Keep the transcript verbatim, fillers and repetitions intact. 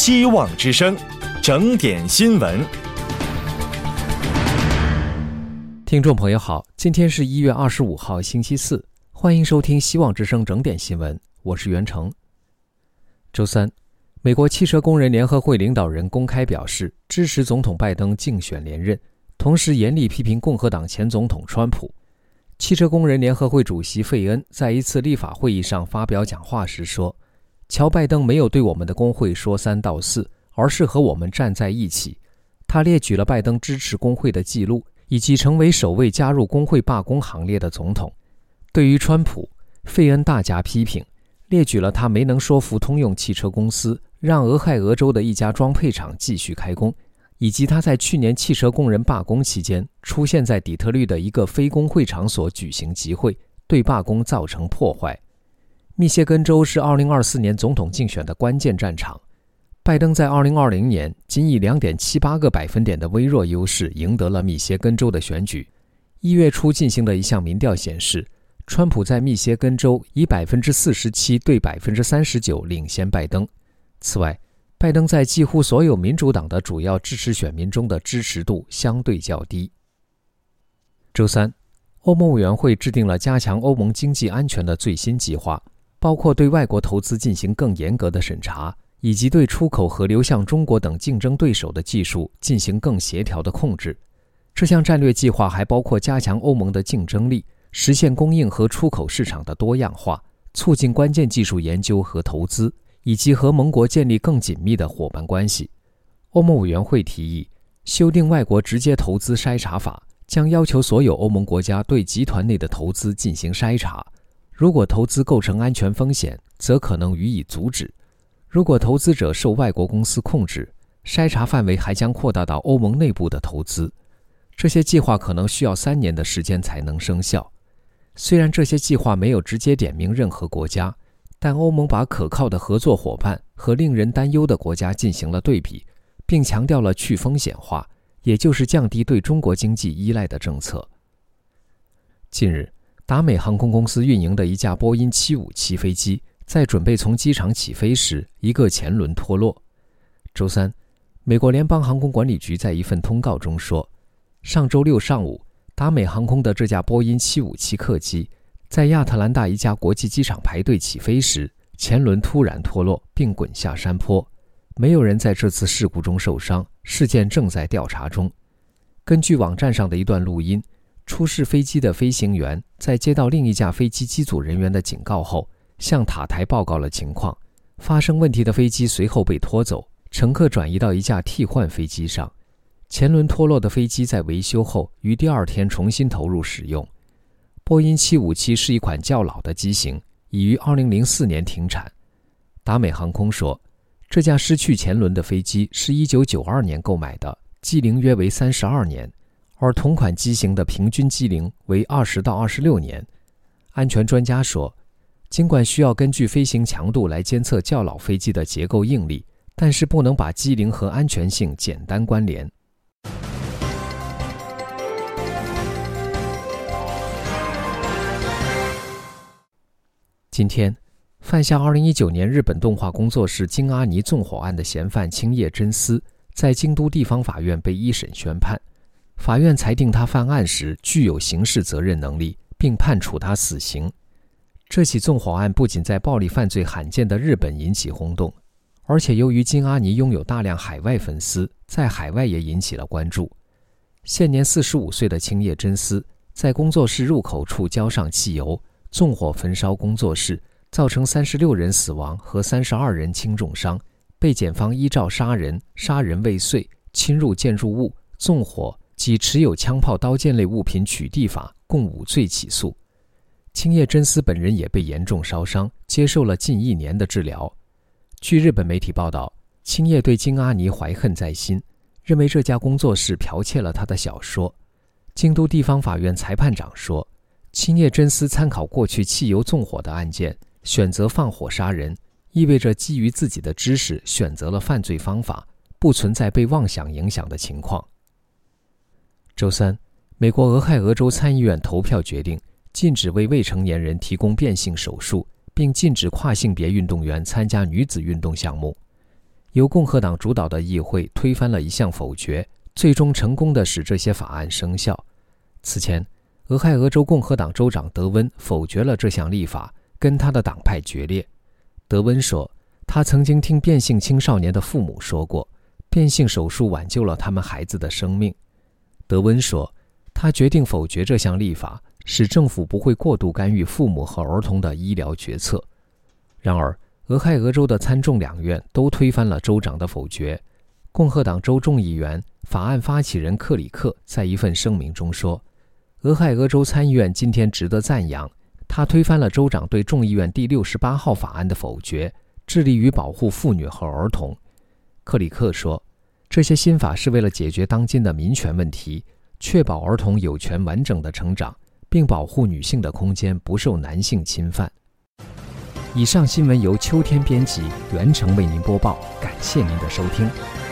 希望之声，整点新闻。 听众朋友好，今天是一月二十五号星期四，欢迎收听希望之声整点新闻，我是袁成。周三，美国汽车工人联合会领导人公开表示支持总统拜登竞选连任，同时严厉批评共和党前总统川普。汽车工人联合会主席费恩在一次立法会议上发表讲话时说，乔拜登没有对我们的工会说三道四，而是和我们站在一起。他列举了拜登支持工会的记录，以及成为首位加入工会罢工行列的总统。对于川普，费恩大加批评，列举了他没能说服通用汽车公司让俄亥俄州的一家装配厂继续开工，以及他在去年汽车工人罢工期间出现在底特律的一个非工会场所举行集会，对罢工造成破坏。密歇根州是二零二四年总统竞选的关键战场。拜登在二零二零年仅以 二点七八 个百分点的微弱优势赢得了密歇根州的选举。一月初进行的一项民调显示，川普在密歇根州以 百分之四十七 对 百分之三十九 领先拜登。此外，拜登在几乎所有民主党的主要支持选民中的支持度相对较低。周三，欧盟委员会制定了加强欧盟经济安全的最新计划，包括对外国投资进行更严格的审查，以及对出口和流向中国等竞争对手的技术进行更协调的控制。这项战略计划还包括加强欧盟的竞争力，实现供应和出口市场的多样化，促进关键技术研究和投资，以及和盟国建立更紧密的伙伴关系。欧盟委员会提议修订外国直接投资筛查法，将要求所有欧盟国家对集团内的投资进行筛查，如果投资构成安全风险，则可能予以阻止。如果投资者受外国公司控制，筛查范围还将扩大到欧盟内部的投资。这些计划可能需要三年的时间才能生效。虽然这些计划没有直接点名任何国家，但欧盟把可靠的合作伙伴和令人担忧的国家进行了对比，并强调了去风险化，也就是降低对中国经济依赖的政策。近日，达美航空公司运营的一架波音七五七飞机在准备从机场起飞时，一个前轮脱落。周三，美国联邦航空管理局在一份通告中说，上周六上午，达美航空的这架波音七五七客机在亚特兰大一家国际机场排队起飞时，前轮突然脱落并滚下山坡。没有人在这次事故中受伤，事件正在调查中。根据网站上的一段录音，出事飞机的飞行员在接到另一架飞机机组人员的警告后，向塔台报告了情况。发生问题的飞机随后被拖走，乘客转移到一架替换飞机上。前轮脱落的飞机在维修后于第二天重新投入使用。波音七五七是一款较老的机型，已于二零零四年停产。达美航空说，这架失去前轮的飞机是一九九二年购买的，机龄约为三十二年，而同款机型的平均机龄为二十到二十六年。安全专家说，尽管需要根据飞行强度来监测较老飞机的结构应力，但是不能把机龄和安全性简单关联。今天，犯下二零一九年日本动画工作室京阿尼纵火案的嫌犯青叶真司在京都地方法院被一审宣判。法院裁定他犯案时具有刑事责任能力，并判处他死刑。这起纵火案不仅在暴力犯罪罕见的日本引起轰动，而且由于京阿尼拥有大量海外粉丝，在海外也引起了关注。现年四十五岁的青叶真司在工作室入口处浇上汽油，纵火焚烧工作室，造成三十六人死亡和三十二人轻重伤，被检方依照杀人、杀人未遂、侵入建筑物、纵火及持有枪炮刀剑类物品取缔法共五罪起诉。青叶真司本人也被严重烧伤，接受了近一年的治疗。据日本媒体报道，青叶对京阿尼怀恨在心，认为这家工作室剽窃了他的小说。京都地方法院裁判长说，青叶真司参考过去汽油纵火的案件，选择放火杀人，意味着基于自己的知识选择了犯罪方法，不存在被妄想影响的情况。周三，美国俄亥俄州参议院投票决定禁止为未成年人提供变性手术，并禁止跨性别运动员参加女子运动项目。 由共和党主导的议会推翻了一项否决，最终成功地使这些法案生效。此前，俄亥俄州共和党州长德温否决了这项立法，跟他的党派决裂。德温说，他曾经听变性青少年的父母说过，变性手术挽救了他们孩子的生命。德温说，他决定否决这项立法，使政府不会过度干预父母和儿童的医疗决策。然而，俄亥俄州的参众两院都推翻了州长的否决。共和党州众议员、法案发起人克里克在一份声明中说，俄亥俄州参议院今天值得赞扬，他推翻了州长对众议院第六十八号法案的否决，致力于保护妇女和儿童。克里克说，这些新法是为了解决当今的民权问题，确保儿童有权完整的成长，并保护女性的空间不受男性侵犯。以上新闻由秋天编辑，袁成为您播报，感谢您的收听。